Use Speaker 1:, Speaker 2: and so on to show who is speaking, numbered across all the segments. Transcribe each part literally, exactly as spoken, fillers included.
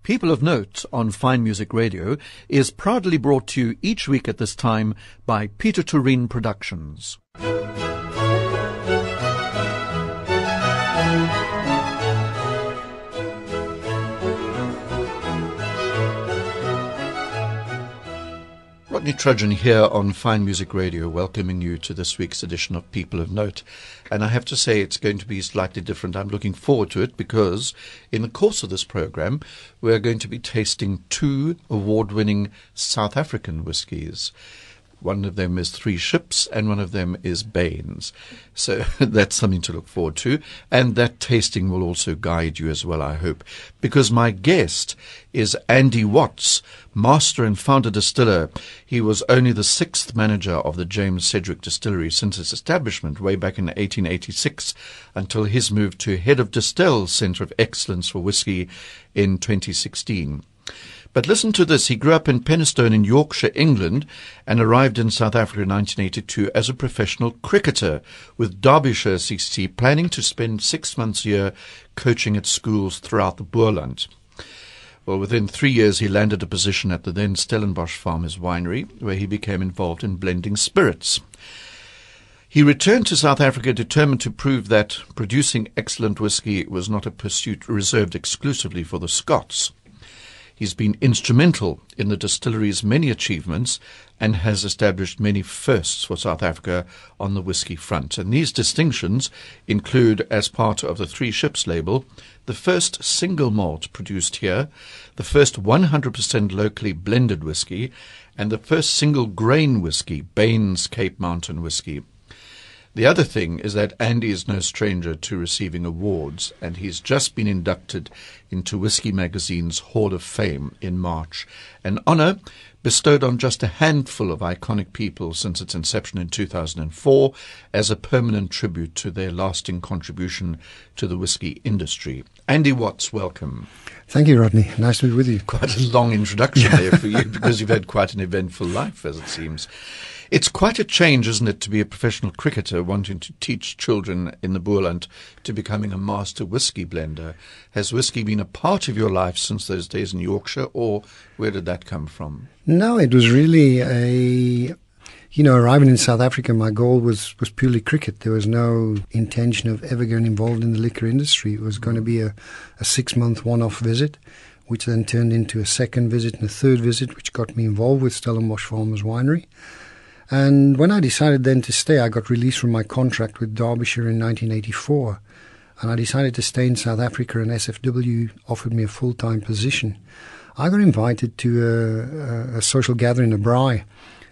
Speaker 1: People of Note on Fine Music Radio is proudly brought to you each week at this time by Peter Turin Productions. Rodney Trudgeon here on Fine Music Radio, welcoming you to this week's edition of People of Note. And I have to say it's going to be slightly different. I'm looking forward to it because in the course of this program, we're going to be tasting two award-winning South African whiskies. One of them is Three Ships and one of them is Baines. So that's something to look forward to. And that tasting will also guide you as well, I hope. Because my guest is Andy Watts, master and founder distiller. He was only the sixth manager of the James Sedgwick Distillery since its establishment way back in eighteen eighty-six until his move to head of Distell's Centre of Excellence for Whisky in twenty sixteen. But listen to this. He grew up in Penistone in Yorkshire, England, and arrived in South Africa in nineteen eighty-two as a professional cricketer with Derbyshire C C C, planning to spend six months a year coaching at schools throughout the Boerland. Well, within three years, he landed a position at the then Stellenbosch Farmers Winery, where he became involved in blending spirits. He returned to South Africa determined to prove that producing excellent whisky was not a pursuit reserved exclusively for the Scots. He's been instrumental in the distillery's many achievements and has established many firsts for South Africa on the whisky front. And these distinctions include, as part of the Three Ships label, the first single malt produced here, the first one hundred percent locally blended whisky, and the first single grain whisky, Baines Cape Mountain Whisky. The other thing is that Andy is no stranger to receiving awards, and he's just been inducted into Whisky Magazine's Hall of Fame in March, an honour bestowed on just a handful of iconic people since its inception in two thousand four as a permanent tribute to their lasting contribution to the whisky industry. Andy Watts, welcome.
Speaker 2: Thank you, Rodney. Nice to be with you.
Speaker 1: Quite a long introduction there for you because you've had quite an eventful life, as it seems. It's quite a change, isn't it, to be a professional cricketer wanting to teach children in the Boerland to becoming a master whisky blender. Has whisky been a part of your life since those days in Yorkshire, or where did that come from?
Speaker 2: No, it was really a, you know, arriving in South Africa, my goal was, was purely cricket. There was no intention of ever getting involved in the liquor industry. It was going to be a, a six-month one-off visit, which then turned into a second visit and a third visit, which got me involved with Stellenbosch Farmers Winery. And when I decided then to stay, I got released from my contract with Derbyshire in nineteen eighty-four. And I decided to stay in South Africa, and S F W offered me a full-time position. I got invited to a, a, a social gathering in Braai,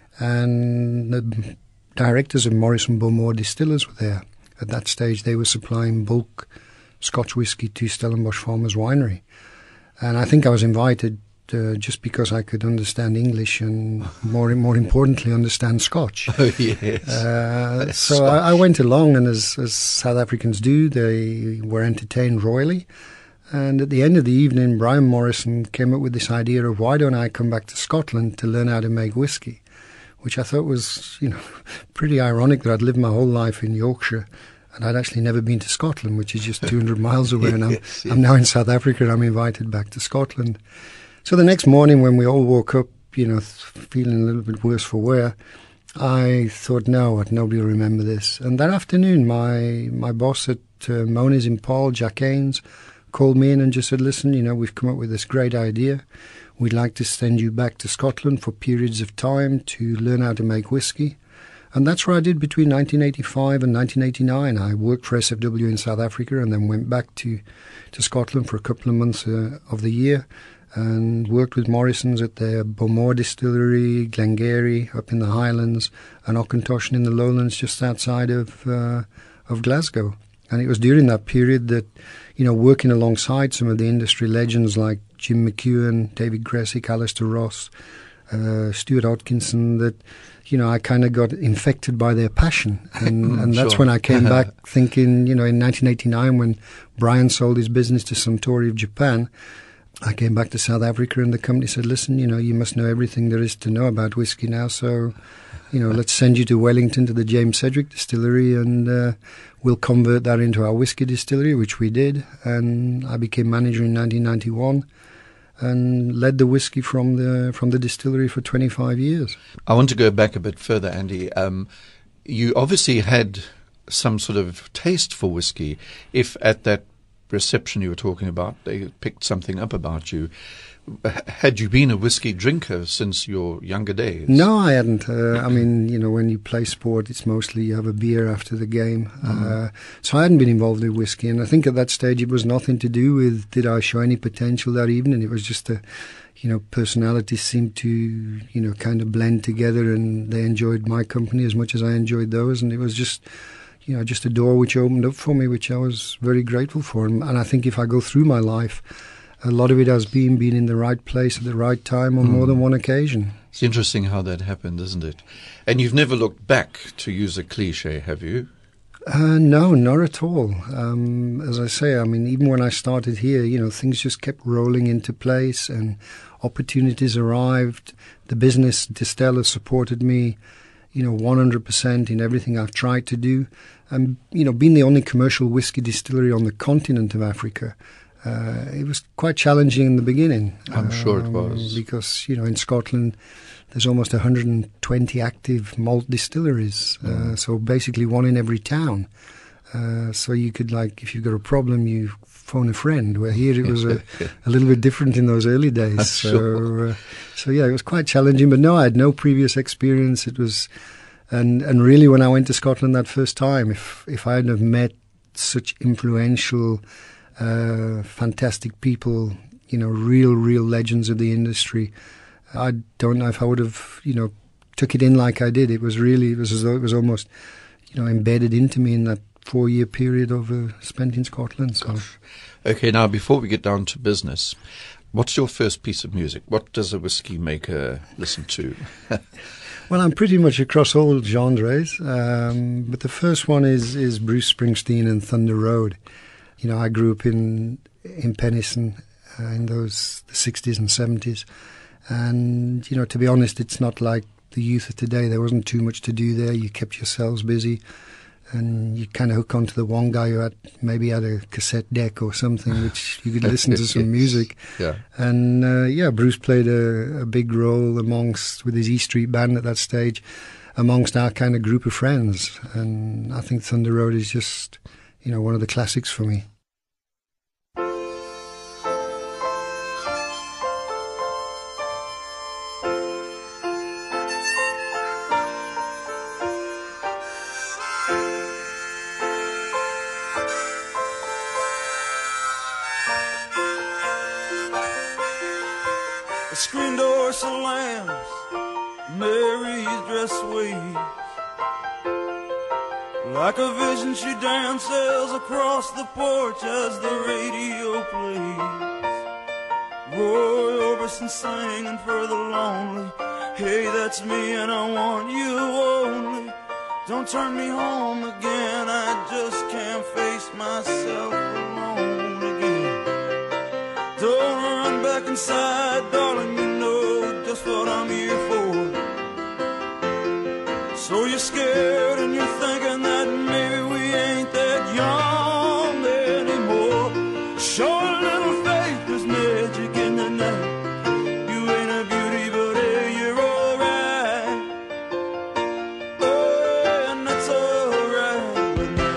Speaker 2: and the directors of Morrison Bowmore Distillers were there. At that stage, they were supplying bulk Scotch whisky to Stellenbosch Farmers Winery. And I think I was invited Uh, just because I could understand English and, more more importantly, understand Scotch.
Speaker 1: Oh, yes.
Speaker 2: Uh, so I, I went along, and as, as South Africans do, they were entertained royally. And at the end of the evening, Brian Morrison came up with this idea of, why don't I come back to Scotland to learn how to make whisky, which I thought was, you know, pretty ironic that I'd lived my whole life in Yorkshire and I'd actually never been to Scotland, which is just two hundred miles away. And I'm, yes, yes. I'm now in South Africa, and I'm invited back to Scotland. So the next morning when we all woke up, you know, feeling a little bit worse for wear, I thought, no, what, nobody will remember this. And that afternoon, my my boss at uh, Moniz in Paul, Jack Haynes, called me in and just said, listen, you know, we've come up with this great idea. We'd like to send you back to Scotland for periods of time to learn how to make whisky. And that's what I did between nineteen eighty-five and nineteen eighty-nine. I worked for S F W in South Africa and then went back to, to Scotland for a couple of months uh, of the year, and worked with Morrison's at their Bowmore Distillery, Glengarry up in the Highlands, and Auchentoshan in the Lowlands just outside of uh, of Glasgow. And it was during that period that, you know, working alongside some of the industry legends like Jim McEwen, David Gressick, Alistair Ross, uh, Stuart Hodkinson, that, you know, I kind of got infected by their passion. And, and that's
Speaker 1: sure.
Speaker 2: when I came back thinking, you know, in nineteen eighty-nine when Brian sold his business to Suntory of Japan, I came back to South Africa and the company said, listen, you know, you must know everything there is to know about whiskey now. So, you know, let's send you to Wellington to the James Sedgwick Distillery and uh, we'll convert that into our whiskey distillery, which we did. And I became manager in nineteen ninety-one. and led the whiskey from the from the distillery for twenty-five years.
Speaker 1: I want to go back a bit further, Andy. Um, you obviously had some sort of taste for whiskey. If at that reception you were talking about, they picked something up about you. Had you been a whiskey drinker since your younger days?
Speaker 2: No, I hadn't. Uh, I mean, you know, when you play sport, it's mostly you have a beer after the game. Mm-hmm. Uh, so I hadn't been involved with whiskey. And I think at that stage it was nothing to do with did I show any potential that evening. It was just a, you know, personalities seemed to, you know, kind of blend together, and they enjoyed my company as much as I enjoyed those. And it was just, you know, just a door which opened up for me, which I was very grateful for. And, and I think if I go through my life, a lot of it has been being in the right place at the right time on mm. more than one occasion.
Speaker 1: It's interesting how that happened, isn't it? And you've never looked back, to use a cliche, have you?
Speaker 2: Uh, no, not at all. Um, as I say, I mean, even when I started here, you know, things just kept rolling into place and opportunities arrived. The business, Distell, supported me, you know, one hundred percent in everything I've tried to do. And, you know, being the only commercial whiskey distillery on the continent of Africa, Uh, it was quite challenging in the beginning.
Speaker 1: I'm um, sure it was.
Speaker 2: Because, you know, in Scotland, there's almost one hundred twenty active malt distilleries. Mm. Uh, so basically one in every town. Uh, so you could, like, if you've got a problem, you phone a friend. Where here it was a, a little bit different in those early days. So,
Speaker 1: sure.
Speaker 2: uh, so, yeah, it was quite challenging. But no, I had no previous experience. It was, and, and really when I went to Scotland that first time, if, if I hadn't have met such influential Uh, fantastic people, you know, real, real legends of the industry. I don't know if I would have, you know, took it in like I did. It was really, it was as though it was almost, you know, embedded into me in that four-year period of uh, spent in Scotland. So.
Speaker 1: Okay, now before we get down to business, what's your first piece of music? What does a whiskey maker listen to?
Speaker 2: Well, I'm pretty much across all genres, um, but the first one is, is Bruce Springsteen and Thunder Road. You know, I grew up in in Penistone uh, in those the sixties and seventies, and you know, to be honest, it's not like the youth of today. There wasn't too much to do there. You kept yourselves busy, and you kind of hook onto the one guy who had maybe had a cassette deck or something, which you could listen to some music.
Speaker 1: Yeah,
Speaker 2: and uh, yeah, Bruce played a, a big role amongst with his E Street Band at that stage, amongst our kind of group of friends. And I think Thunder Road is just, you know, one of the classics for me.
Speaker 3: The screen door slams, Mary's dress waves. Like a vision she dances across the porch as the radio plays. Roy Orbison singing for the lonely. Hey, that's me and I want you only. Don't turn me home again, I just can't face myself alone again. Don't run back inside, darling, you know just what I'm here for. So you're scared and you're thinking that maybe we ain't that young anymore. Show a little faith, there's magic in the night. You ain't a beauty, but hey, you're alright. Oh, and that's alright with me.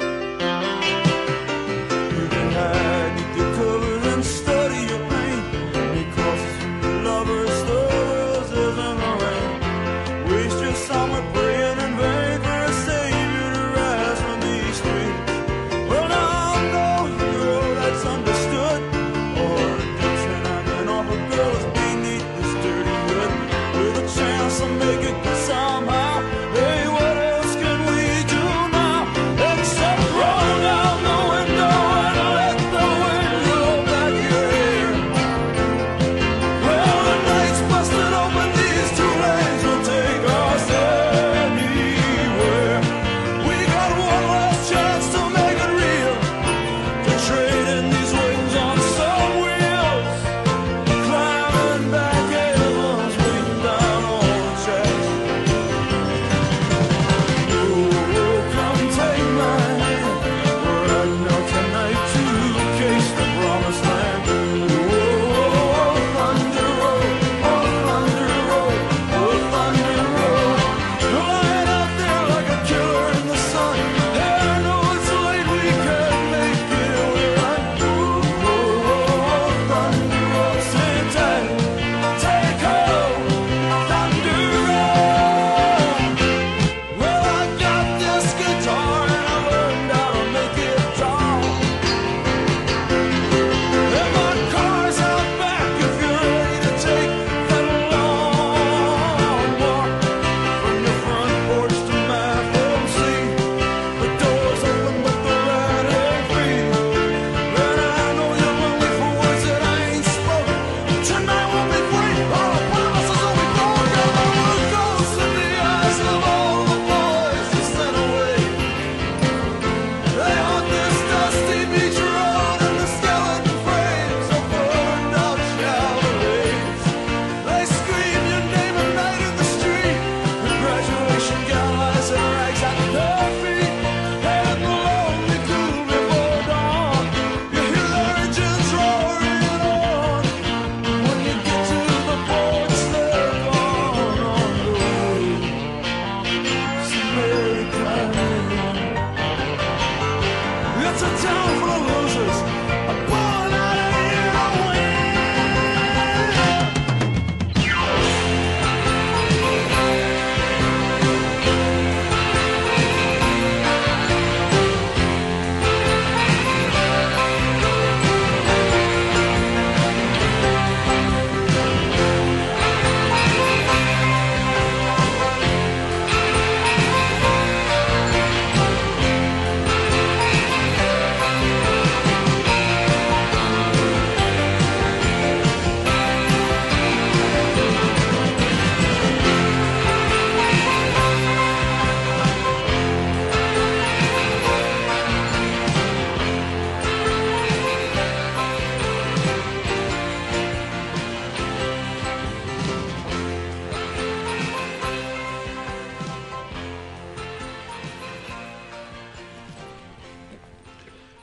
Speaker 3: You can hide beneath the covers and study your pain, because lovers throw roses in the rain. Waste your summer praying in vain for a savior to ride.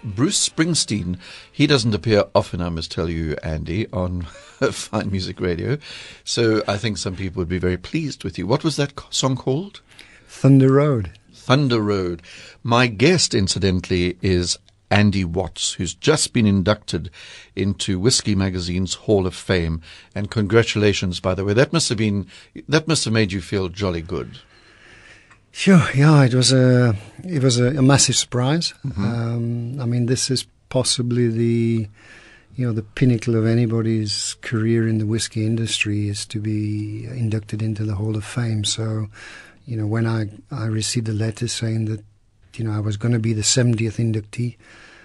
Speaker 1: Bruce Springsteen, he doesn't appear often, I must tell you, Andy, on Fine Music Radio. So I think some people would be very pleased with you. What was that song called?
Speaker 2: Thunder Road.
Speaker 1: Thunder Road. My guest, incidentally, is Andy Watts, who's just been inducted into Whiskey Magazine's Hall of Fame. And congratulations, by the way. That must have been, that must have made you feel jolly good.
Speaker 2: Sure, yeah, it was a it was a, a massive surprise.
Speaker 1: Mm-hmm.
Speaker 2: Um, I mean, this is possibly the you know the pinnacle of anybody's career in the whiskey industry, is to be inducted into the Hall of Fame. So, you know, when I I received a letter saying that you know I was going to be the seventieth inductee,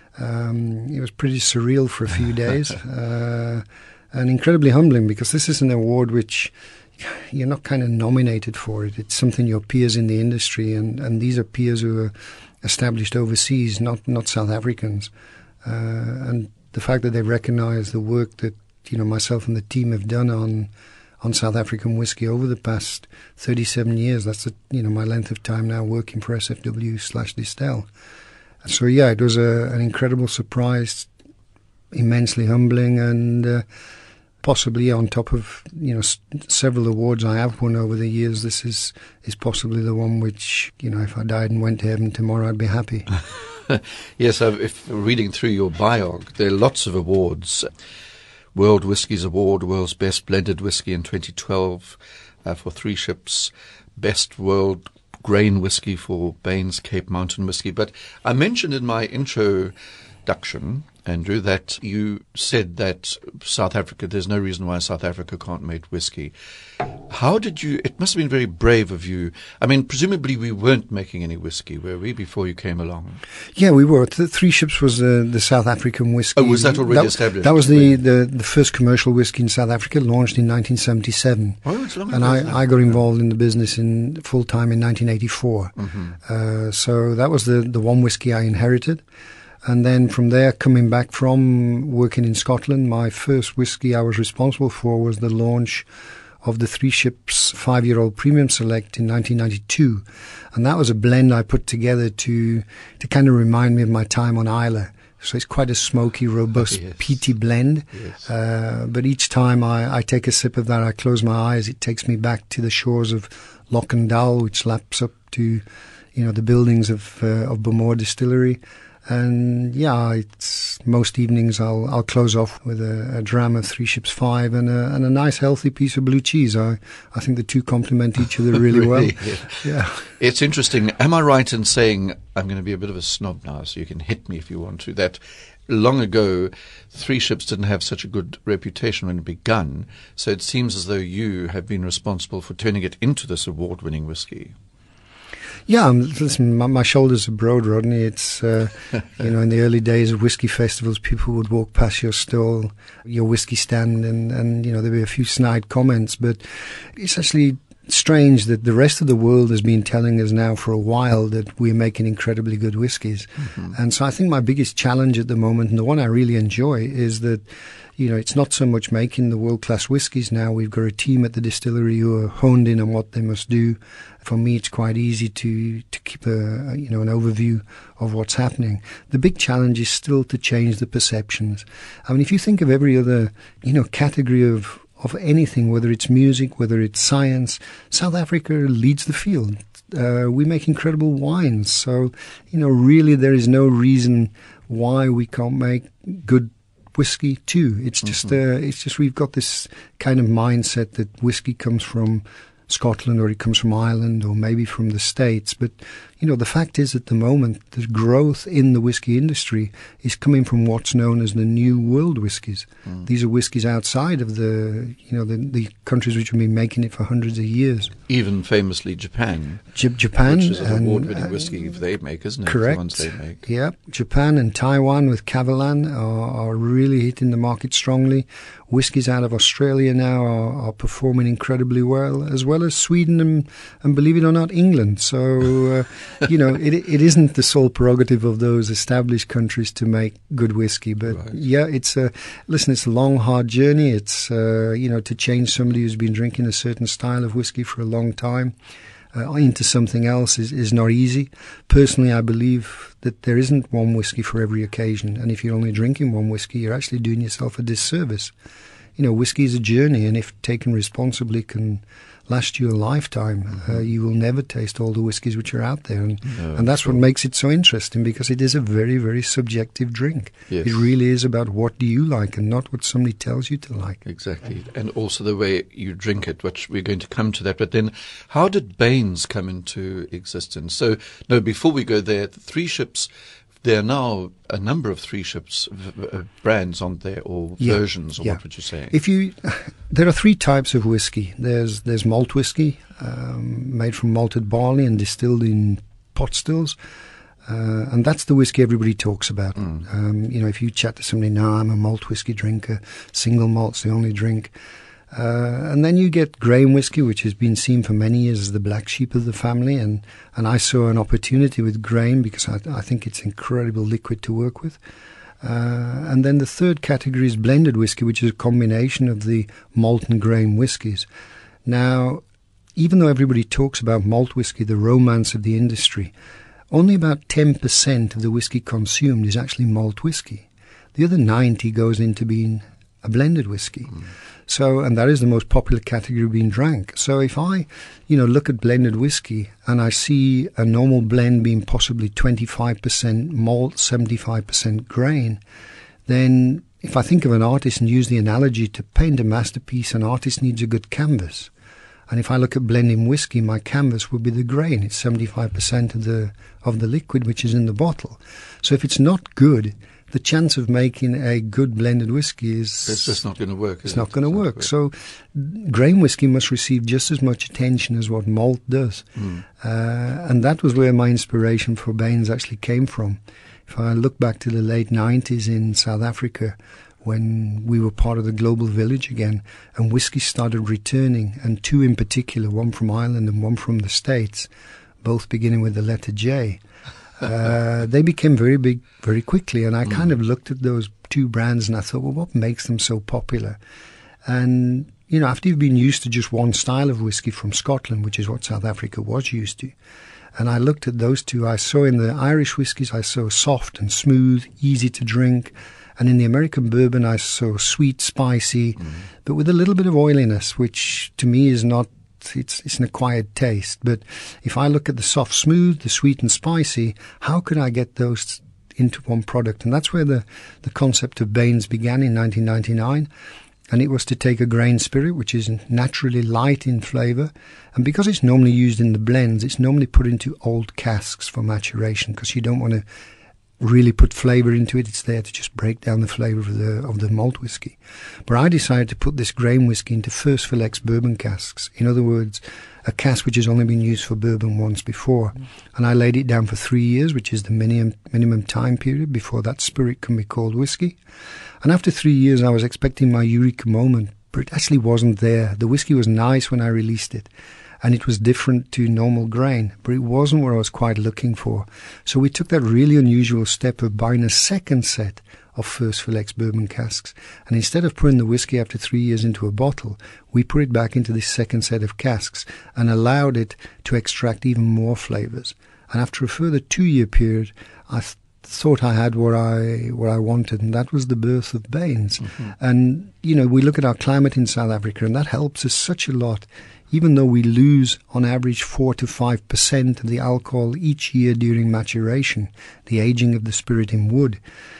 Speaker 2: um, it was pretty surreal for a few days, uh, and incredibly humbling, because this is an award which you're not kind of nominated for it. It's something your peers in the industry, and, and these are peers who are established overseas, not not South Africans. Uh, and the fact that they recognise the work that you know myself and the team have done on on South African whiskey over the past thirty-seven years. That's the, you know my length of time now working for S F W slash Distell. So yeah, it was a, an incredible surprise, immensely humbling, and Uh, possibly on top of you know s- several awards I have won over the years, this is is possibly the one which you know if I died and went to heaven tomorrow, I'd be happy.
Speaker 1: Yes, I've, if reading through your biog, there are lots of awards. World Whiskies Award, World's Best Blended Whiskey in twenty twelve uh, for Three Ships, Best World Grain Whiskey for Baines Cape Mountain Whiskey. But I mentioned in my introduction, Andrew, that you said that South Africa, there's no reason why South Africa can't make whiskey. How did you, it must have been very brave of you. I mean, presumably we weren't making any whiskey, were we, before you came along?
Speaker 2: Yeah, we were. The Three Ships was uh, the South African whiskey.
Speaker 1: Oh, was that already
Speaker 2: that,
Speaker 1: established?
Speaker 2: That was the, the, the first commercial whiskey in South Africa, launched in nineteen seventy-seven.
Speaker 1: Oh, it's long
Speaker 2: and
Speaker 1: ago,
Speaker 2: I, I got involved in the business in full time in nineteen eighty-four.
Speaker 1: Mm-hmm.
Speaker 2: Uh, so that was the, the one whiskey I inherited. And then from there, coming back from working in Scotland, my first whiskey I was responsible for was the launch of the Three Ships five-year-old Premium Select in nineteen ninety-two. And that was a blend I put together to to kind of remind me of my time on Islay. So it's quite a smoky, robust,
Speaker 1: yes.
Speaker 2: peaty blend.
Speaker 1: Yes.
Speaker 2: Uh, but each time I, I take a sip of that, I close my eyes, it takes me back to the shores of Loch and Dal, which laps up to, you know, the buildings of uh, of Bowmore Distillery. And yeah, it's most evenings I'll I'll close off with a, a dram of Three Ships Five and a and a nice healthy piece of blue cheese. I I think the two complement each other really,
Speaker 1: really
Speaker 2: well.
Speaker 1: Yeah.
Speaker 2: yeah.
Speaker 1: It's interesting. Am I right in saying, I'm going to be a bit of a snob now, so you can hit me if you want to, that long ago Three Ships didn't have such a good reputation when it begun, so it seems as though you have been responsible for turning it into this award-winning whiskey.
Speaker 2: Yeah, um, listen, my, my shoulders are broad, Rodney. It's, uh, you know, in the early days of whiskey festivals, people would walk past your stall, your whiskey stand, and, and you know, there'd be a few snide comments. But it's actually strange that the rest of the world has been telling us now for a while that we're making incredibly good whiskies. Mm-hmm. And so I think my biggest challenge at the moment, and the one I really enjoy, is that, you know, it's not so much making the world-class whiskies now. We've got a team at the distillery who are honed in on what they must do. For me, it's quite easy to, to keep a, a, you know, an overview of what's happening. The big challenge is still to change the perceptions. I mean, if you think of every other, you know, category of, of anything, whether it's music, whether it's science, South Africa leads the field. Uh, we make incredible wines. So, you know, really there is no reason why we can't make good whiskey too. It's just, mm-hmm. uh, it's just we've got this kind of mindset that whiskey comes from Scotland, or it comes from Ireland, or maybe from the States. But, you know, the fact is at the moment, the growth in the whiskey industry is coming from what's known as the New World whiskies. Mm. These are whiskies outside of the, you know, the, the countries which have been making it for hundreds of years.
Speaker 1: Even famously Japan.
Speaker 2: J- Japan.
Speaker 1: Which is an
Speaker 2: and,
Speaker 1: award-winning
Speaker 2: uh,
Speaker 1: whiskey they make, isn't it?
Speaker 2: Correct.
Speaker 1: The ones they make.
Speaker 2: Yeah. Japan and Taiwan with Kavalan are, are really hitting the market strongly. Whiskies out of Australia now are, are performing incredibly well, as well as Sweden and, and believe it or not, England. So, uh, you know, it it isn't the sole prerogative of those established countries to make good whiskey. But
Speaker 1: right.
Speaker 2: yeah, it's a, listen, it's a long, hard journey. It's, uh, you know, to change somebody who's been drinking a certain style of whiskey for a long time. uh, into something else is, is not easy. Personally, I believe that there isn't one whiskey for every occasion. And if you're only drinking one whiskey, you're actually doing yourself a disservice. You know, whiskey is a journey, and if taken responsibly can last you a lifetime. Mm-hmm. Uh, you will never taste all the whiskies which are out there. And, no, and that's sure. what makes it so interesting, because it is a very, very subjective drink. Yes. It really is about what do you like and not what somebody tells you to like.
Speaker 1: Exactly. And also the way you drink it, which we're going to come to that. But then how did Baines come into existence? So, no, before we go there, the Three Ships, there are now a number of Three Ships v- v- brands on there, or yeah, versions, or yeah. what would you say?
Speaker 2: If you, there are three types of whiskey. There's there's malt whiskey, um, made from malted barley and distilled in pot stills, uh, and that's the whiskey everybody talks about. Mm. Um, you know, if you chat to somebody, no, I'm a malt whiskey drinker. Single malt's the only drink. Uh, and then you get grain whiskey, which has been seen for many years as the black sheep of the family. And, and I saw an opportunity with grain because I, I think it's incredible liquid to work with. Uh, and then the third category is blended whiskey, which is a combination of the malt and grain whiskies. Now, even though everybody talks about malt whiskey, the romance of the industry, only about ten percent of the whiskey consumed is actually malt whiskey. The other ninety goes into being a blended whiskey. Mm. So, and that is the most popular category being drank. So if I, you know, look at blended whiskey and I see a normal blend being possibly twenty-five percent malt, seventy-five percent grain, then if I think of an artist and use the analogy to paint a masterpiece, an artist needs a good canvas. And if I look at blending whiskey, my canvas would be the grain. It's seventy-five percent of the of the liquid which is in the bottle. So if it's not good, the chance of making a good blended whiskey is...
Speaker 1: It's just not going to work.
Speaker 2: It's not going to work. work. So grain whiskey must receive just as much attention as what malt does. Mm. Uh, and that was where my inspiration for Baines actually came from. If I look back to the late nineties in South Africa, when we were part of the global village again, and whiskey started returning, and two in particular, one from Ireland and one from the States, both beginning with the letter J, uh, they became very big very quickly. And I mm. kind of looked at those two brands and I thought, well, what makes them so popular? And, you know, after you've been used to just one style of whiskey from Scotland, which is what South Africa was used to, and I looked at those two, I saw in the Irish whiskies, I saw soft and smooth, easy to drink. And in the American bourbon, I saw sweet, spicy, mm. but with a little bit of oiliness, which to me is not, it's, it's an acquired taste. But if I look at the soft, smooth, the sweet and spicy, how could I get those into one product? And that's where the, the concept of Baines began in nineteen ninety-nine. And it was to take a grain spirit, which is naturally light in flavour. And because it's normally used in the blends, it's normally put into old casks for maturation, because you don't want to really put flavour into it. It's there to just break down the flavour of the of the malt whiskey. But I decided to put this grain whiskey into first fill ex-bourbon casks. In other words, a cask which has only been used for bourbon once before. Mm. And I laid it down for three years, which is the minimum minimum time period before that spirit can be called whiskey. And after three years, I was expecting my eureka moment, but it actually wasn't there. The whiskey was nice when I released it, and it was different to normal grain, but it wasn't what I was quite looking for. So we took that really unusual step of buying a second set of first fill ex-bourbon casks, and instead of putting the whiskey after three years into a bottle, we put it back into this second set of casks and allowed it to extract even more flavours. And after a further two-year period, I th- thought I had what I what I wanted, and that was the birth of Baines. Mm-hmm. And, you know, we look at our climate in South Africa, and that helps us such a lot. Even though we lose, on average, four to five percent of the alcohol each year during maturation, the aging of the spirit in wood,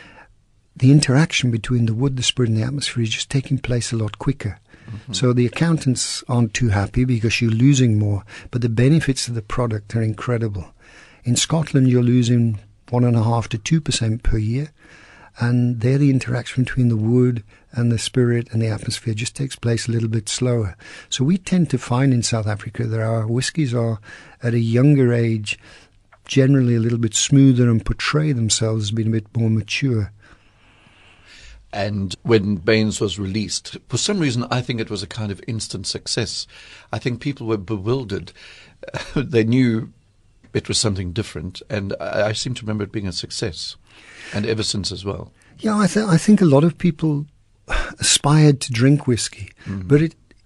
Speaker 2: the interaction between the wood, the spirit, and the atmosphere is just taking place a lot quicker. Mm-hmm. So the accountants aren't too happy because you're losing more, but the benefits of the product are incredible. In Scotland, you're losing one and a half to two percent per year, and there the interaction between the wood and the spirit and the atmosphere just takes place a little bit slower. So we tend to find in South Africa that our whiskies are at a younger age generally a little bit smoother and portray themselves as being a bit more mature.
Speaker 1: And when Baines was released, for some reason, I think it was a kind of instant success. I think people were bewildered. They knew it was something different, and I, I seem to remember it being a success, and ever since as well.
Speaker 2: Yeah, I, th- I think a lot of people aspired to drink whiskey, mm. but it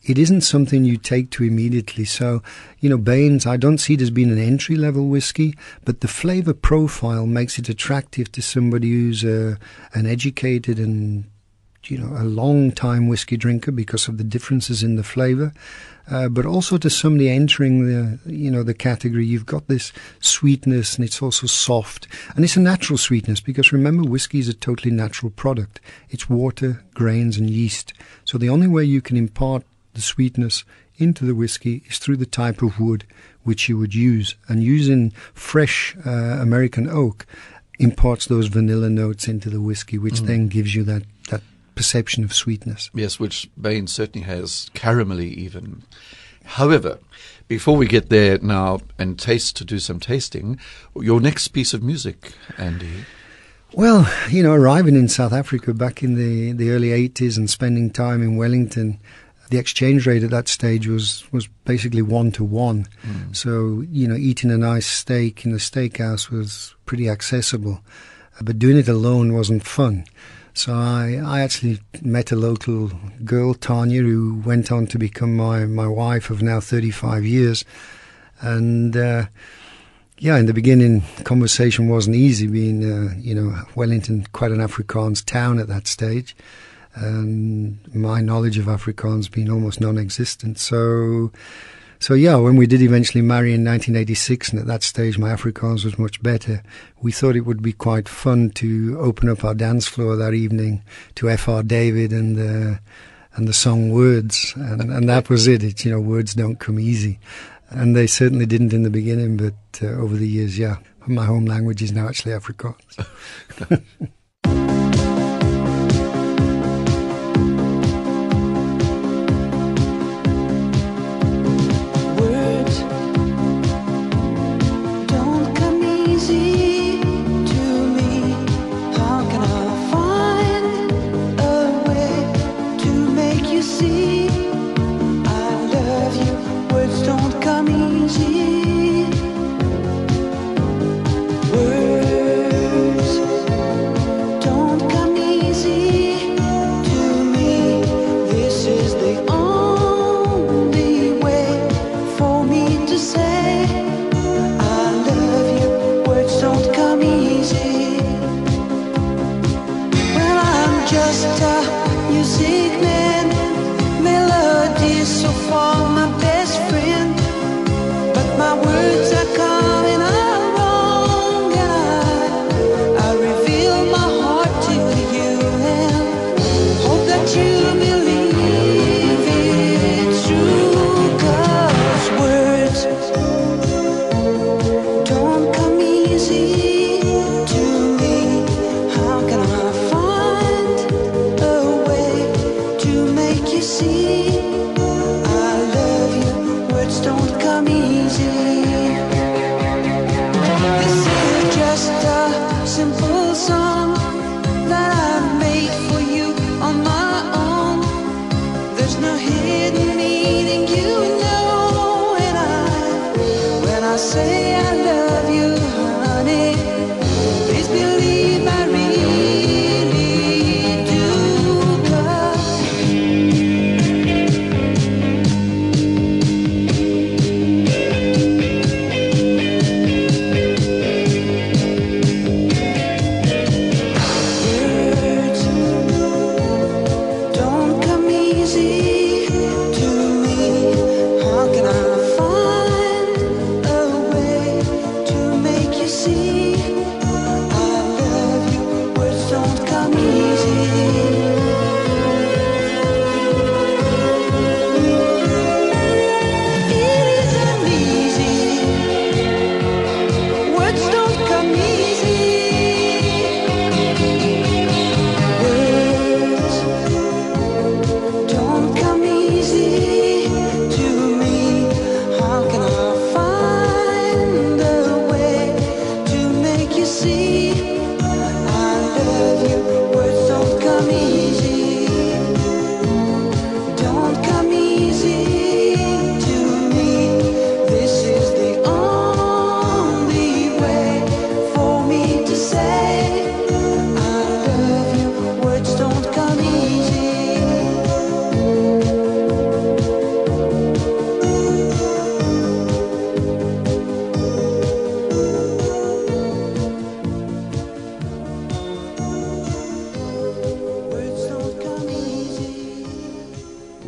Speaker 2: it isn't something you take to immediately. So, you know, Baines, I don't see it as being an entry-level whiskey, but the flavour profile makes it attractive to somebody who's uh, an educated and, you know, a long-time whiskey drinker because of the differences in the flavour. Uh, but also to somebody entering the, you know, the category, you've got this sweetness, and it's also soft. And it's a natural sweetness because, remember, whiskey is a totally natural product. It's water, grains, and yeast. So the only way you can impart the sweetness into the whiskey is through the type of wood which you would use. And using fresh uh, American oak imparts those vanilla notes into the whiskey, which mm. then gives you that, that perception of sweetness.
Speaker 1: Yes, which Baines certainly has, caramelly even. However, before we get there now and taste to do some tasting, your next piece of music, Andy.
Speaker 2: Well, you know, arriving in South Africa back in the, the early eighties and spending time in Wellington, the exchange rate at that stage was, was basically one to one. Mm. So, you know, eating a nice steak in a steakhouse was pretty accessible. But doing it alone wasn't fun. So I, I actually met a local girl, Tanya, who went on to become my, my wife of now thirty-five years. And, uh, yeah, in the beginning, conversation wasn't easy, being, uh, you know, Wellington, quite an Afrikaans town at that stage. And my knowledge of Afrikaans being almost non-existent. So, so yeah, when we did eventually marry in nineteen eighty-six, and at that stage my Afrikaans was much better, we thought it would be quite fun to open up our dance floor that evening to F R David and the, and the song Words. And, and that was it. It's, you know, words don't come easy. And they certainly didn't in the beginning, but uh, over the years, yeah, my home language is now actually Afrikaans.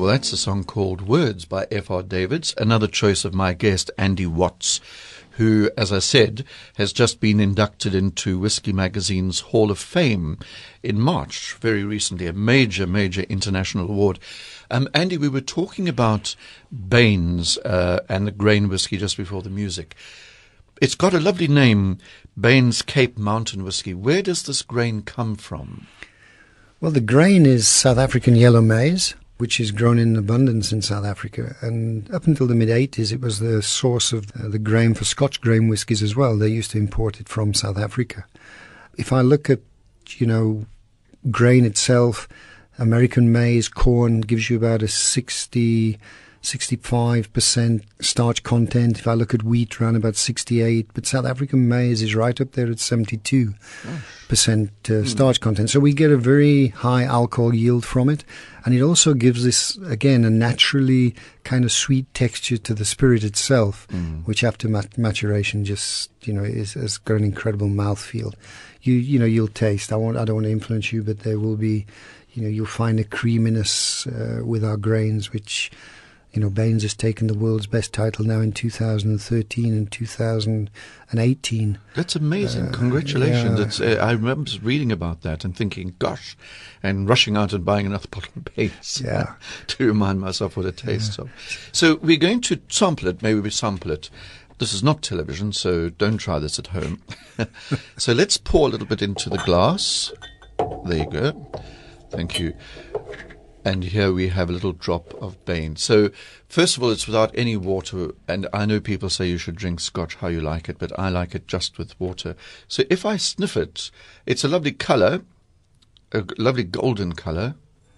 Speaker 1: Well, that's a song called Words by F R Davids, another choice of my guest, Andy Watts, who, as I said, has just been inducted into Whiskey Magazine's Hall of Fame in March, very recently, a major, major international award. Um, Andy, we were talking about Baines uh, and the grain whiskey just before the music. It's got a lovely name, Baines Cape Mountain Whiskey. Where does this grain come from?
Speaker 2: Well, the grain is South African yellow maize, which is grown in abundance in South Africa. And up until the mid-eighties, it was the source of uh, the grain for Scotch grain whiskies as well. They used to import it from South Africa. If I look at, you know, grain itself, American maize, corn gives you about a sixty, sixty-five percent starch content. If I look at wheat, around about sixty-eight. But South African maize is right up there at seventy-two percent uh, starch content. So we get a very high alcohol yield from it. And it also gives this, again, a naturally kind of sweet texture to the spirit itself, mm. which after mat- maturation just, you know, is, has got an incredible mouthfeel. You, you know, you'll taste. I won't, I don't want to influence you, but there will be, you know, you'll find a creaminess uh, with our grains, which, you know, Baines has taken the world's best title now in two thousand thirteen and two thousand eighteen.
Speaker 1: That's amazing. Uh, Congratulations.
Speaker 2: Yeah.
Speaker 1: It's, uh, I remember reading about that and thinking, gosh, and rushing out and buying another bottle of Baines
Speaker 2: yeah.
Speaker 1: to remind myself what it tastes
Speaker 2: yeah.
Speaker 1: of. So we're going to sample it. Maybe we sample it. This is not television, so don't try this at home. So let's pour a little bit into the glass. There you go. Thank you. And here we have a little drop of Baines. So, first of all, it's without any water. And I know people say you should drink Scotch how you like it, but I like it just with water. So if I sniff it, it's a lovely colour, a lovely golden colour.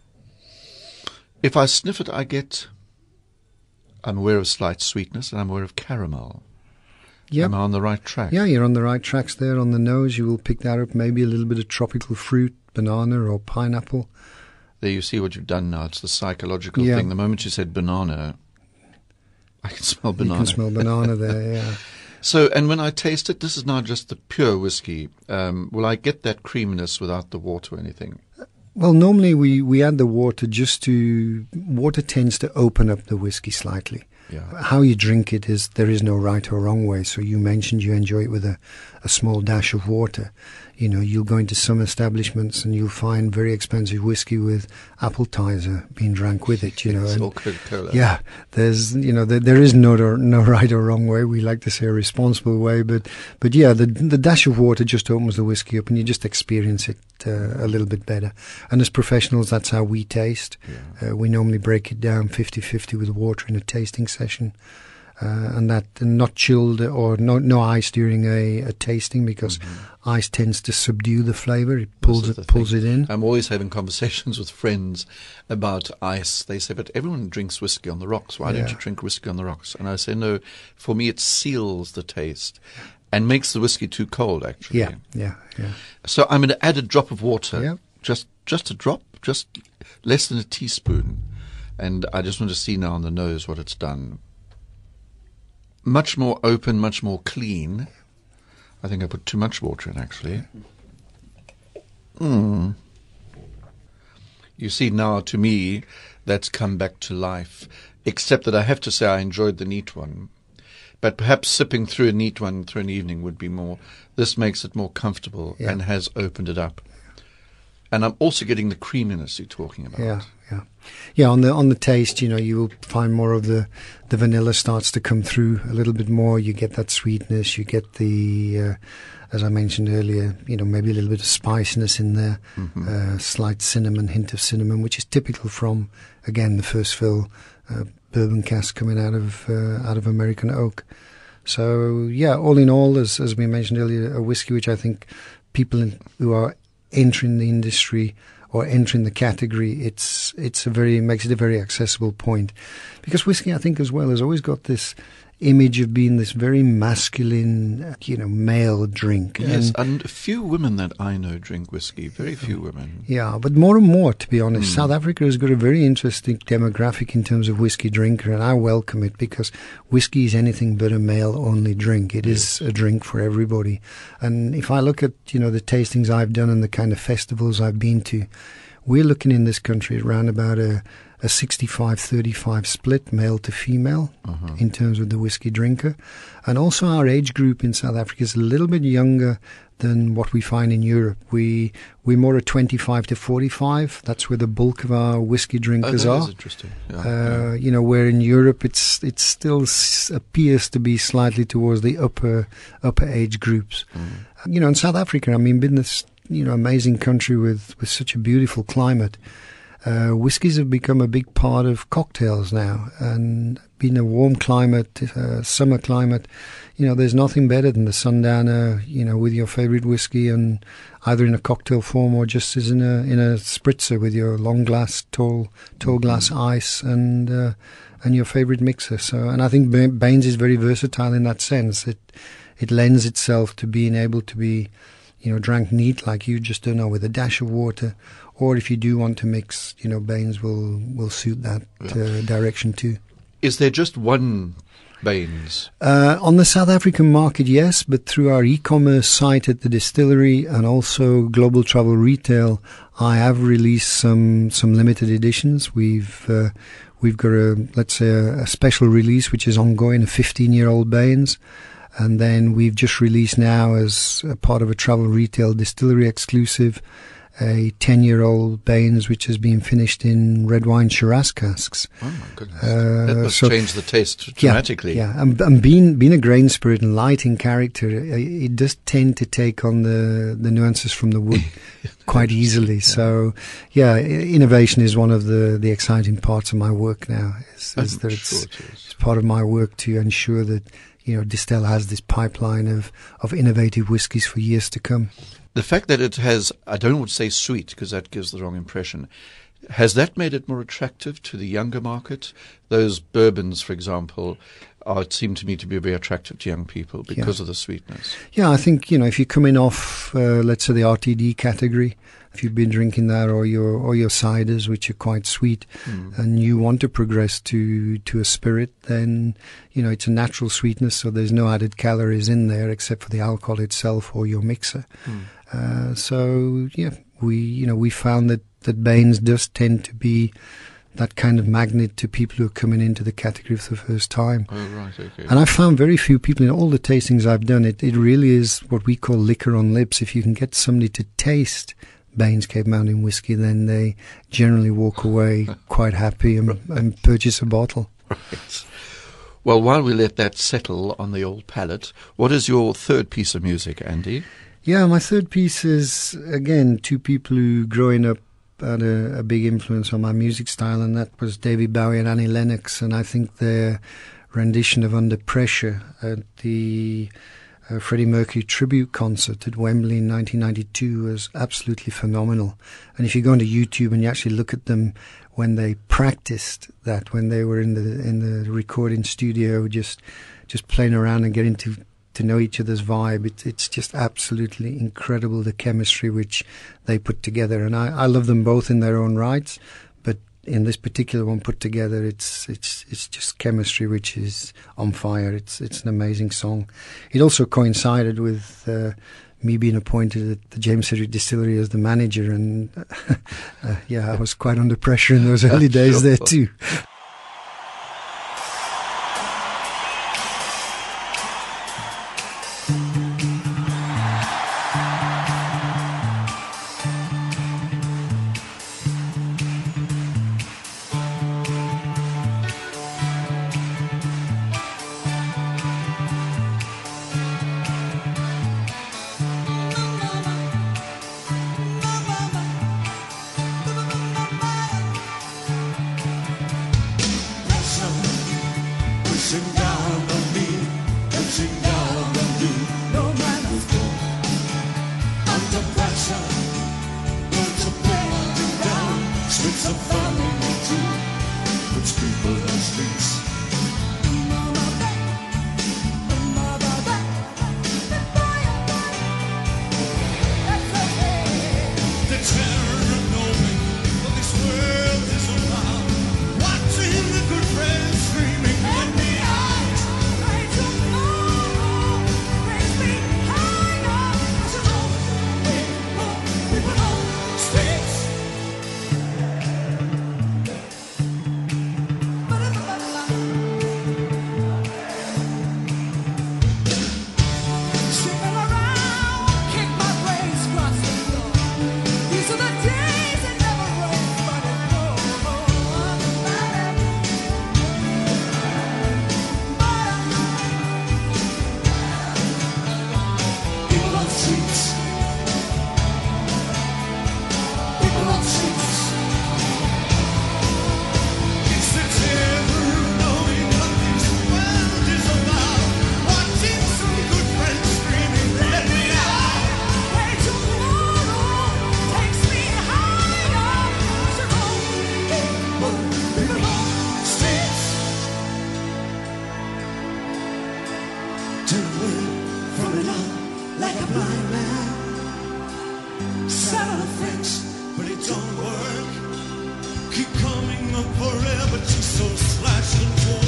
Speaker 1: If I sniff it, I get, I'm aware of slight sweetness and I'm aware of caramel. Yep. Am I on the right track?
Speaker 2: Yeah, you're on the right tracks there. On the nose, you will pick that up, maybe a little bit of tropical fruit, banana or pineapple.
Speaker 1: There you see what you've done now. It's the psychological
Speaker 2: yeah.
Speaker 1: thing. The moment you said banana, I can smell banana.
Speaker 2: You can smell banana there, yeah.
Speaker 1: So, and when I taste it, this is now just the pure whiskey. Um, will I get that creaminess without the water or anything?
Speaker 2: Well, normally we, we add the water just to... Water tends to open up the whiskey slightly.
Speaker 1: Yeah.
Speaker 2: How you drink it is, there is no right or wrong way. So you mentioned you enjoy it with a, a small dash of water. You know, you'll go into some establishments and you'll find very expensive whiskey with appetizer being drank with it, you know.
Speaker 1: It's
Speaker 2: and
Speaker 1: all Coca-Cola.
Speaker 2: Yeah, there's, you know, there, there is no no right or wrong way. We like to say a responsible way, but, but yeah, the the dash of water just opens the whiskey up and you just experience it uh, a little bit better. And as professionals, that's how we taste. Yeah. Uh, we normally break it down fifty-fifty with water in a tasting session. Uh, and that and not chilled or no no ice during a, a tasting because mm-hmm. ice tends to subdue the flavour. It pulls it pulls it in.
Speaker 1: I'm always having conversations with friends about ice. They say, but everyone drinks whiskey on the rocks. Why yeah. don't you drink whiskey on the rocks? And I say, no, for me it seals the taste and makes the whiskey too cold, actually.
Speaker 2: Yeah, yeah, yeah.
Speaker 1: So I'm going to add a drop of water.
Speaker 2: Yeah.
Speaker 1: Just, just a drop, just less than a teaspoon. And I just want to see now on the nose what it's done. Much more open, much more clean. I think I put too much water in, actually. Mm. You see, now, to me, that's come back to life. Except that I have to say I enjoyed the neat one. But perhaps sipping through a neat one through an evening would be more... This makes it more comfortable yeah. and has opened it up. And I'm also getting the creaminess you're talking about.
Speaker 2: Yeah, yeah. Yeah, on the on the taste, you know, you will find more of the, the vanilla starts to come through a little bit more. You get that sweetness. You get the, uh, as I mentioned earlier, you know, maybe a little bit of spiciness in there. Mm-hmm. Uh, slight cinnamon, hint of cinnamon, which is typical from, again, the first fill uh, bourbon cask coming out of uh, out of American oak. So, yeah, all in all, as, as we mentioned earlier, a whiskey which I think people in, who are entering the industry or entering the category, it's it's a very makes it a very accessible point, because whiskey, I think, as well, has always got this image of being this very masculine, you know, male drink.
Speaker 1: Yes, and, and few women that I know drink whiskey. Very few women.
Speaker 2: Yeah, but more and more, to be honest.
Speaker 1: Mm.
Speaker 2: South Africa has got a very interesting demographic in terms of whiskey drinker, and I welcome it, because whiskey is anything but a male-only drink. It yes. is a drink for everybody. And if I look at, you know, the tastings I've done and the kind of festivals I've been to, we're looking in this country around about a a sixty-five thirty-five split, male to female, uh-huh. in terms of the whiskey drinker. And also our age group in South Africa is a little bit younger than what we find in Europe. We, we're more at twenty-five to forty-five. That's where the bulk of our whiskey drinkers
Speaker 1: oh, that
Speaker 2: are.
Speaker 1: Is interesting. Yeah,
Speaker 2: uh,
Speaker 1: yeah.
Speaker 2: You know, where in Europe it's it still s- appears to be slightly towards the upper upper age groups. Mm. You know, in South Africa, I mean, been this you know amazing country with, with such a beautiful climate. Uh, whiskies have become a big part of cocktails now, and being a warm climate, uh, summer climate, you know, there's nothing better than the Sundowner, you know, with your favorite whiskey, and either in a cocktail form or just as in a in a spritzer with your long glass, tall tall glass mm-hmm. ice and uh, and your favorite mixer. So, and I think Baines is very versatile in that sense. It it lends itself to being able to be, you know, drank neat, like you just don't know, with a dash of water. Or if you do want to mix, you know, Baines will, will suit that yeah. uh, direction too.
Speaker 1: Is there just one Baines?
Speaker 2: Uh, on the South African market, yes, but through our e-commerce site at the distillery and also Global Travel Retail, I have released some some limited editions. We've uh, we've got a let's say a, a special release which is ongoing, a fifteen-year-old Baines. And then we've just released now, as a part of a Travel Retail distillery exclusive, a ten-year-old Baines which has been finished in red wine Shiraz casks.
Speaker 1: Oh my goodness!
Speaker 2: Uh,
Speaker 1: that must
Speaker 2: so
Speaker 1: change the taste dramatically.
Speaker 2: Yeah, yeah. And, and being being a grain spirit and light in character, it, it does tend to take on the, the nuances from the wood quite easily. Yeah. So, yeah, innovation is one of the, the exciting parts of my work now. Is, is that it's,
Speaker 1: sure it is.
Speaker 2: It's part of my work to ensure that, you know, Distell has this pipeline of, of innovative whiskies for years to come.
Speaker 1: The fact that it has, I don't want to say sweet because that gives the wrong impression, has that made it more attractive to the younger market? Those bourbons, for example, are, it seem to me to be very attractive to young people because yeah. of the sweetness.
Speaker 2: Yeah, I think, you know, if you're coming off, uh, let's say, the R T D category, if you've been drinking that, or your or your ciders, which are quite sweet, mm. and you want to progress to to a spirit, then, you know, it's a natural sweetness, so there's no added calories in there except for the alcohol itself or your mixer. Mm. Uh, so, yeah, we, you know, we found that, that Baines does tend to be that kind of magnet to people who are coming into the category for the first time.
Speaker 1: Oh, right, okay.
Speaker 2: And I found very few people in all the tastings I've done, it, it really is what we call liquor on lips. If you can get somebody to taste Baines Cape Mountain whiskey, then they generally walk away quite happy and, and purchase a bottle.
Speaker 1: Right. Well, while we let that settle on the old palate, what is your third piece of music, Andy?
Speaker 2: Yeah, my third piece is, again, two people who growing up had a, a big influence on my music style, and that was David Bowie and Annie Lennox. And I think their rendition of Under Pressure at the uh, Freddie Mercury tribute concert at Wembley in nineteen ninety-two was absolutely phenomenal. And if you go onto YouTube and you actually look at them when they practiced that, when they were in the in the recording studio, just just playing around and getting to to know each other's vibe, it, it's just absolutely incredible, the chemistry which they put together. And I, I love them both in their own rights, but in this particular one put together, it's it's it's just chemistry which is on fire. It's it's an amazing song. It also coincided with uh, me being appointed at the James Sedgwick Distillery as the manager, and uh, yeah, I was quite under pressure in those early days there too.
Speaker 3: to fix, but it don't work. Keep coming up forever, she's so slash and torn.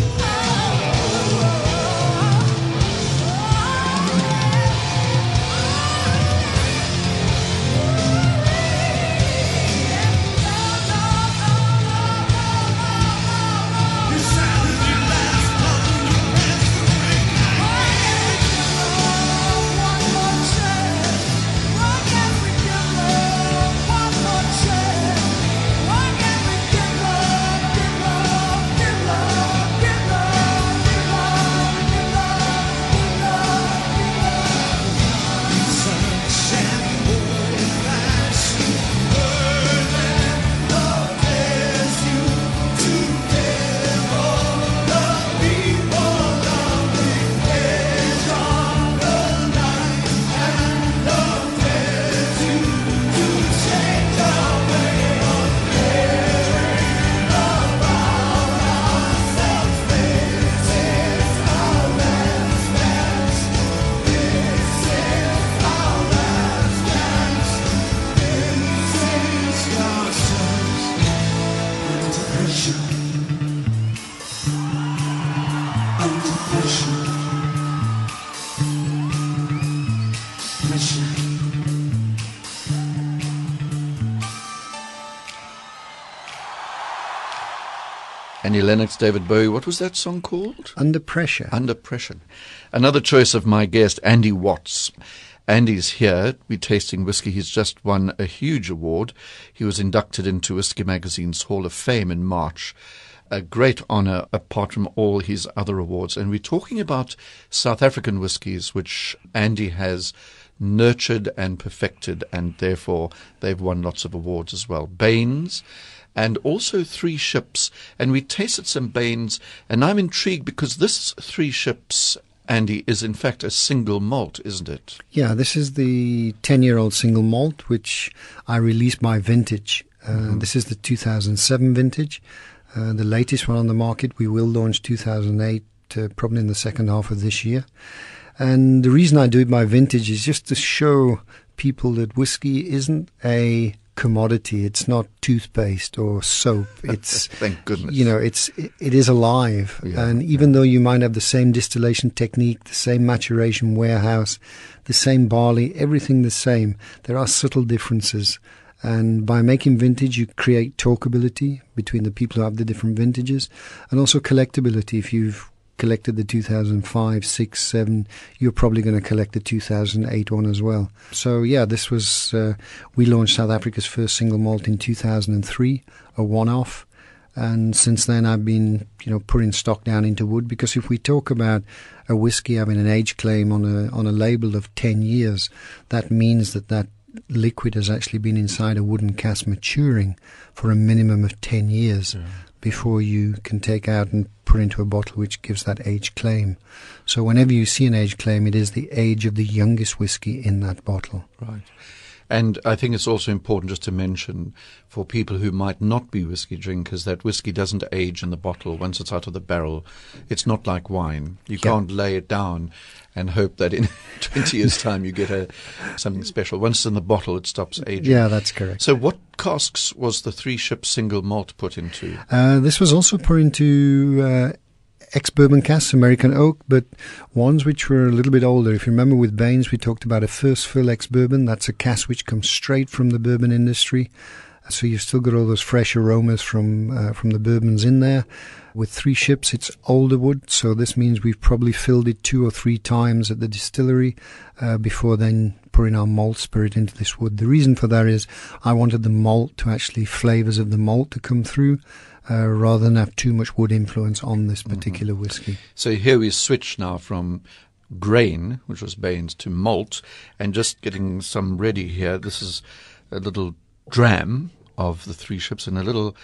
Speaker 1: Annie Lennox, David Bowie. What was that song called?
Speaker 2: Under Pressure.
Speaker 1: Under Pressure. Another choice of my guest, Andy Watts. Andy's here. We're tasting whiskey. He's just won a huge award. He was inducted into Whiskey Magazine's Hall of Fame in March. A great honour apart from all his other awards. And we're talking about South African whiskies, which Andy has nurtured and perfected, and therefore they've won lots of awards as well. Baines, and also Three Ships. And we tasted some Baines, and I'm intrigued because this Three Ships, Andy, is in fact a single malt, isn't it?
Speaker 2: Yeah, this is the ten-year-old single malt, which I released by vintage. Uh, mm-hmm. This is the two thousand seven vintage. Uh, the latest one on the market. We will launch two thousand eight, uh, probably in the second half of this year. And the reason I do it by vintage is just to show people that whiskey isn't a commodity. It's not toothpaste or soap. It's
Speaker 1: thank goodness.
Speaker 2: You know, it's it, it is alive.
Speaker 1: Yeah,
Speaker 2: and even
Speaker 1: yeah.
Speaker 2: though you might have the same distillation technique, the same maturation warehouse, the same barley, everything the same, there are subtle differences. And by making vintage, you create talkability between the people who have the different vintages, and also collectability. If you've collected the two thousand five, six, seven, you're probably going to collect the two thousand eight one as well. So yeah, this was, uh, we launched South Africa's first single malt in two thousand three, a one-off. And since then I've been, you know, putting stock down into wood, because if we talk about a whiskey having an age claim on a, on a label of ten years, that means that that liquid has actually been inside a wooden cask maturing for a minimum of ten years yeah. before you can take out and put into a bottle which gives that age claim. So whenever you see an age claim, it is the age of the youngest whiskey in that bottle.
Speaker 1: Right. And I think it's also important just to mention for people who might not be whiskey drinkers that whiskey doesn't age in the bottle once it's out of the barrel. It's not like wine. You yeah. can't lay it down and hope that in twenty years' time you get a something special. Once it's in the bottle, it stops aging.
Speaker 2: Yeah, that's correct.
Speaker 1: So what casks was the Three Ships single malt put into?
Speaker 2: Uh, this was also put into uh, ex-bourbon casks, American oak, but ones which were a little bit older. If you remember with Baines, we talked about a first fill ex-bourbon. That's a cask which comes straight from the bourbon industry. So you've still got all those fresh aromas from uh, from the bourbons in there. With Three Ships, it's older wood, so this means we've probably filled it two or three times at the distillery uh, before then pouring our malt spirit into this wood. The reason for that is I wanted the malt to actually, flavours of the malt to come through, uh, rather than have too much wood influence on this particular mm-hmm. whiskey.
Speaker 1: So here we switch now from grain, which was Baines, to malt, and just getting some ready here. This is a little dram of the Three Ships and a little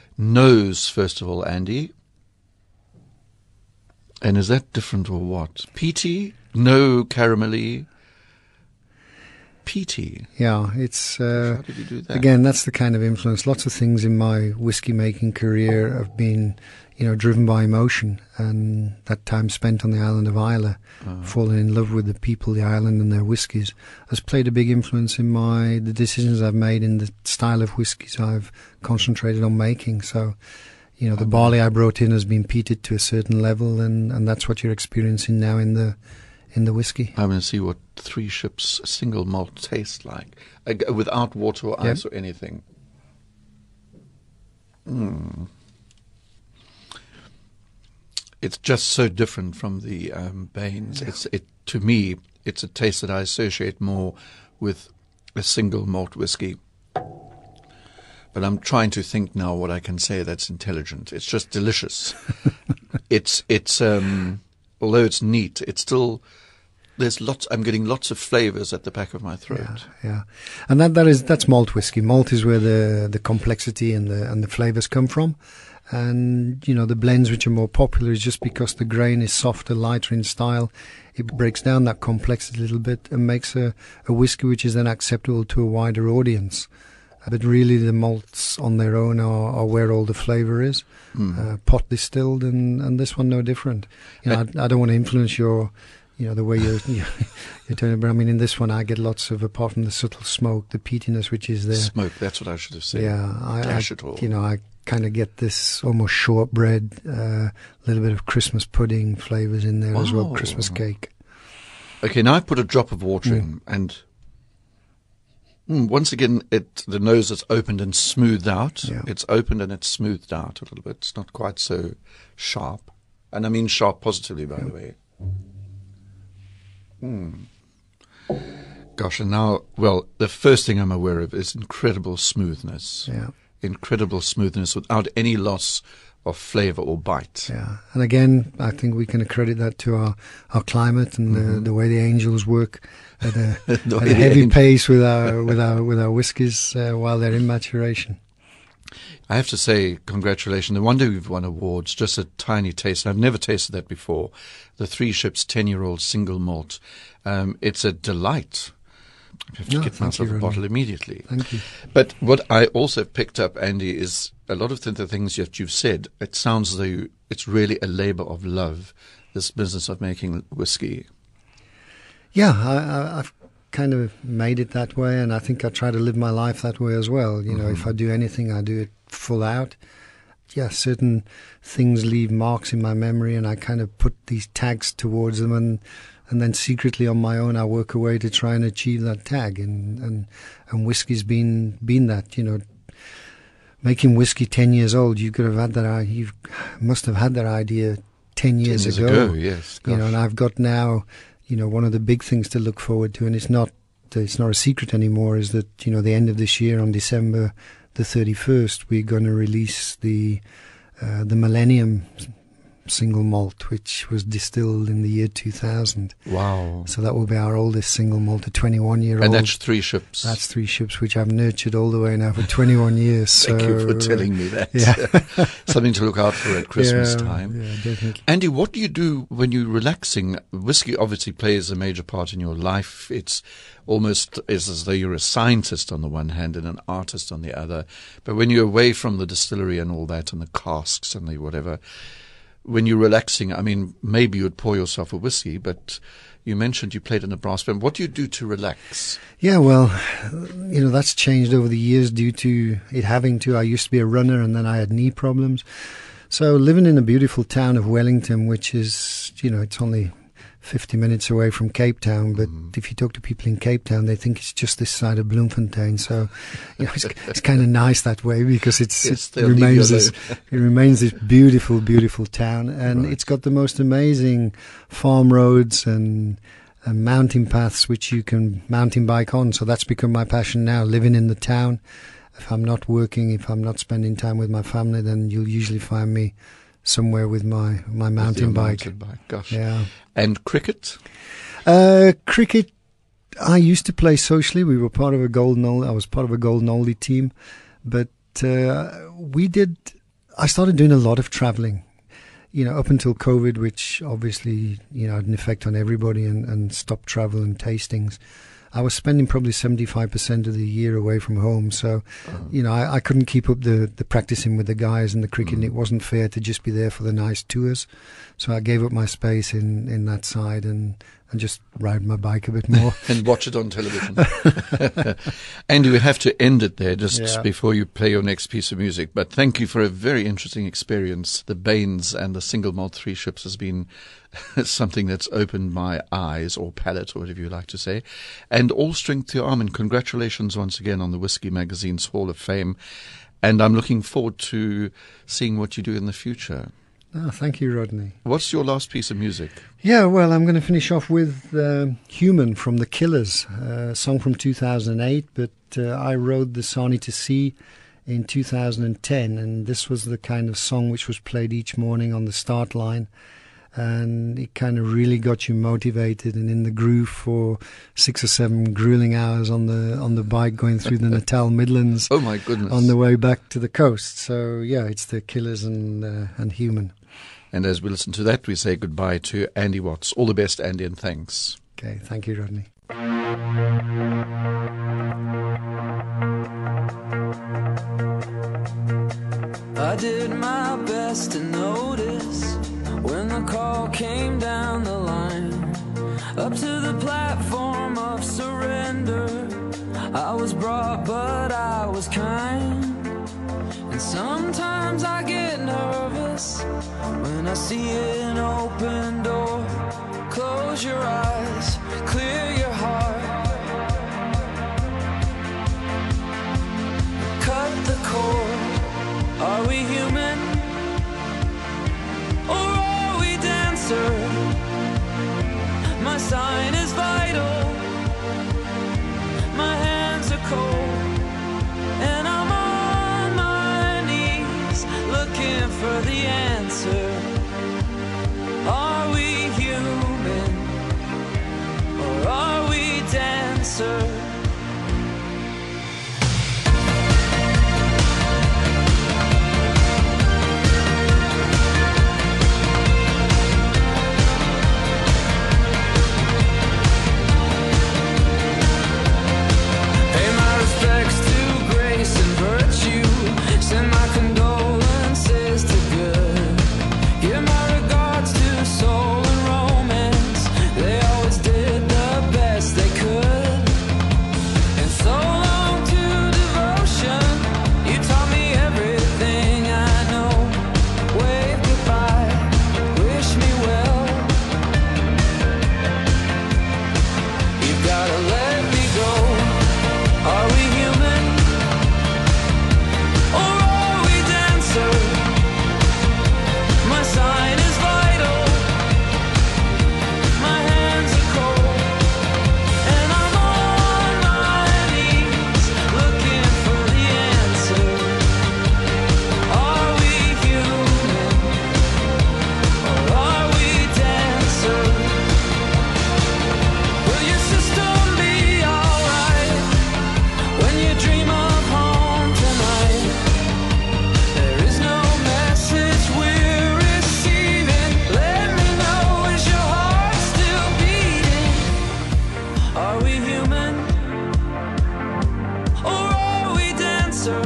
Speaker 1: nose, first of all, Andy. And is that different or what? Peaty? No caramelly? Peaty?
Speaker 2: Yeah, it's... Uh,
Speaker 1: How did you do that?
Speaker 2: Again, that's the kind of influence. Lots of things in my whiskey-making career have been, you know, driven by emotion, and that time spent on the island of Islay, uh-huh. falling in love with the people, the island and their whiskies, has played a big influence in my the decisions I've made in the style of whiskies I've concentrated on making. So, you know, the barley I brought in has been peated to a certain level, and, and that's what you're experiencing now in the in the whiskey.
Speaker 1: I'm going to see what Three Ships single malt tastes like, uh, without water or ice yep. or anything. Mm. It's just so different from the um, Baines. Yeah. It's it to me. It's a taste that I associate more with a single malt whiskey. But I'm trying to think now what I can say that's intelligent. It's just delicious. it's it's um, although it's neat, it's still there's lots. I'm getting lots of flavors at the back of my throat.
Speaker 2: Yeah, yeah. And that that is that's malt whiskey. Malt is where the the complexity and the and the flavors come from. And you know, the blends which are more popular is just because the grain is softer, lighter in style. It breaks down that complexity a little bit and makes a, a whiskey which is then acceptable to a wider audience. But really, the malts on their own are, are where all the flavour is, mm. uh, pot distilled, and, and this one no different. You know, I, I don't want to influence your, you know, the way you're you're, you're doing it. But I mean, in this one, I get lots of, apart from the subtle smoke, the peatiness which is there.
Speaker 1: Smoke. That's what I should have said.
Speaker 2: Yeah, I,
Speaker 1: Dash
Speaker 2: I,
Speaker 1: it all.
Speaker 2: You know, I kind of get this almost shortbread, a uh, little bit of Christmas pudding flavours in there oh. as well, Christmas cake.
Speaker 1: Okay, now I put a drop of water mm. in, and. Mm, once again, it the nose is opened and smoothed out.
Speaker 2: Yeah.
Speaker 1: It's opened and it's smoothed out a little bit. It's not quite so sharp. And I mean sharp positively, by yeah. the way. Mm. Gosh, and now, well, the first thing I'm aware of is incredible smoothness.
Speaker 2: Yeah.
Speaker 1: Incredible smoothness without any loss of flavour or bite.
Speaker 2: Yeah. And again, I think we can accredit that to our, our climate and mm-hmm. the, the way the angels work at a, at a heavy pace with our with our with our whiskies uh, while they're in maturation.
Speaker 1: I have to say, congratulations. No wonder you've won awards. Just a tiny taste. I've never tasted that before. The Three Ships ten-year-old single malt. Um, it's a delight. I have to no, get myself a bottle immediately.
Speaker 2: Thank you.
Speaker 1: But what I also picked up, Andy, is a lot of the things that you've said. It sounds as though you, it's really a labour of love, this business of making whiskey.
Speaker 2: Yeah, I, I, I've kind of made it that way, and I think I try to live my life that way as well. You know, mm-hmm. if I do anything, I do it full out. Yeah, certain things leave marks in my memory, and I kind of put these tags towards them, and and then secretly on my own, I work away to try and achieve that tag. And and and whiskey's been been that. You know, making whiskey ten years old, you could have had that. You must have had that idea ten years,
Speaker 1: ten years
Speaker 2: ago.
Speaker 1: ago. Yes, gosh.
Speaker 2: You know, and I've got now. You know, one of the big things to look forward to, and it's not it's not a secret anymore, is that, you know, the end of this year on December the thirty-first, we're going to release the uh, the Millennium single malt, which was distilled in the year two thousand.
Speaker 1: Wow.
Speaker 2: So that will be our oldest single malt, a twenty-one-year-old.
Speaker 1: And that's Three Ships.
Speaker 2: That's Three Ships, which I've nurtured all the way now for twenty-one years.
Speaker 1: Thank
Speaker 2: so,
Speaker 1: you for telling me that.
Speaker 2: Yeah.
Speaker 1: Something to look out for at Christmas
Speaker 2: yeah,
Speaker 1: time.
Speaker 2: Yeah, definitely.
Speaker 1: Andy, what do you do when you're relaxing? Whiskey obviously plays a major part in your life. It's almost as, as though you're a scientist on the one hand and an artist on the other. But when you're away from the distillery and all that and the casks and the whatever, when you're relaxing, I mean, maybe you'd pour yourself a whiskey, but you mentioned you played in a brass band. What do you do to relax?
Speaker 2: Yeah, well, you know, that's changed over the years due to it having to. I used to be a runner, and then I had knee problems. So living in a beautiful town of Wellington, which is, you know, it's only fifty minutes away from Cape Town, but mm. if you talk to people in Cape Town, they think it's just this side of Bloemfontein. So, you know, it's, it's kind of nice that way, because it's,
Speaker 1: yes,
Speaker 2: it remains this it remains this beautiful, beautiful town, and right. it's got the most amazing farm roads and, and mountain paths which you can mountain bike on. So that's become my passion now, living in the town. If I'm not working, if I'm not spending time with my family, then you'll usually find me somewhere with my, my mountain bike.
Speaker 1: Mountain bike. Gosh.
Speaker 2: Yeah.
Speaker 1: And cricket?
Speaker 2: Uh, cricket, I used to play socially. We were part of a Golden Oldie. I was part of a Golden Oldie team. But uh, we did, I started doing a lot of traveling, you know, up until COVID, which obviously, you know, had an effect on everybody and, and stopped travel and tastings. I was spending probably seventy-five percent of the year away from home. So, oh. you know, I, I couldn't keep up the, the practicing with the guys and the cricket. Mm. It wasn't fair to just be there for the nice tours. So I gave up my space in, in that side and, and just ride my bike a bit more.
Speaker 1: And watch it on television. Andy, we have to end it there just yeah. before you play your next piece of music. But thank you for a very interesting experience. The Baines and the single malt three ships has been something that's opened my eyes, or palate, or whatever you like to say. And all strength to your arm. And congratulations once again on the Whiskey Magazine's Hall of Fame. And I'm looking forward to seeing what you do in the future.
Speaker 2: Oh, thank you, Rodney.
Speaker 1: What's your last piece of music?
Speaker 2: Yeah, well, I'm going to finish off with uh, Human from The Killers, a song from two thousand eight, but uh, I wrote the Sarnie to Sea in two thousand ten, and this was the kind of song which was played each morning on the start line, and it kind of really got you motivated and in the groove for six or seven grueling hours on the on the bike going through the Natal Midlands.
Speaker 1: Oh my goodness!
Speaker 2: On the way back to the coast. So yeah, it's The Killers and uh, and Human.
Speaker 1: And as we listen to that, we say goodbye to Andy Watts. All the best, Andy, and thanks.
Speaker 2: Okay, thank you, Rodney.
Speaker 3: I did my best to notice when the call came down the line, up to the platform of surrender. I was brought, but I was kind. And sometimes I get nervous when I see an open door. Close your eyes, clear your heart, cut the cord. Are we human, or are we dancer? My sign is vital, my hands are cold, and I'm on my knees looking for the answer. Are we human, or are we dancer? Send my condolences to good. Give my regards to soul and romance. They always did the best they could. And so long to devotion. You taught me everything I know. Wave goodbye, wish me well. You've gotta let me go. Are we human? My sign is vital, my hands are cold, and I'm on my knees looking for the answer. Are we human, or are we dancer? Will your system be alright when you dream of home tonight? There is no message we're receiving. Let me know, is your heart still beating? Are we human, or are we dancer?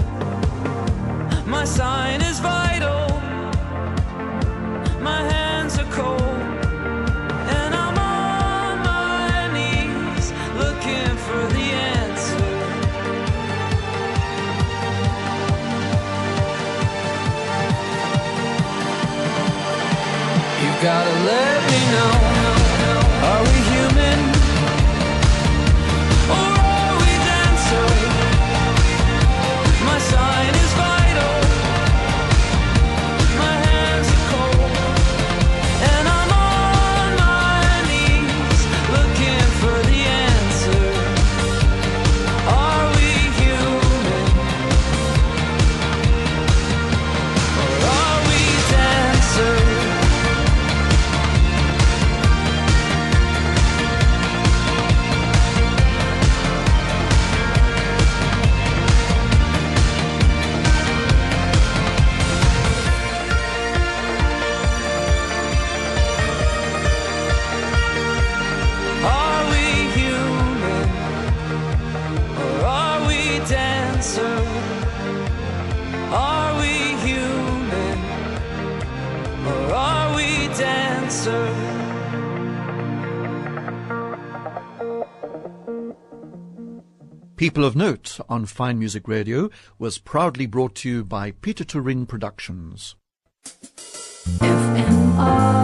Speaker 3: My sign is vital, my hands are cold, and I'm on my knees looking for the answer. You've gotta let me know. Are we human, or are we dancer? My sign is vital, my hands are cold, and I'm on my knees looking for the answer. Are we human, or are we dancer? dancer.
Speaker 1: People of Note on Fine Music Radio was proudly brought to you by Peter Turin Productions.
Speaker 4: F M R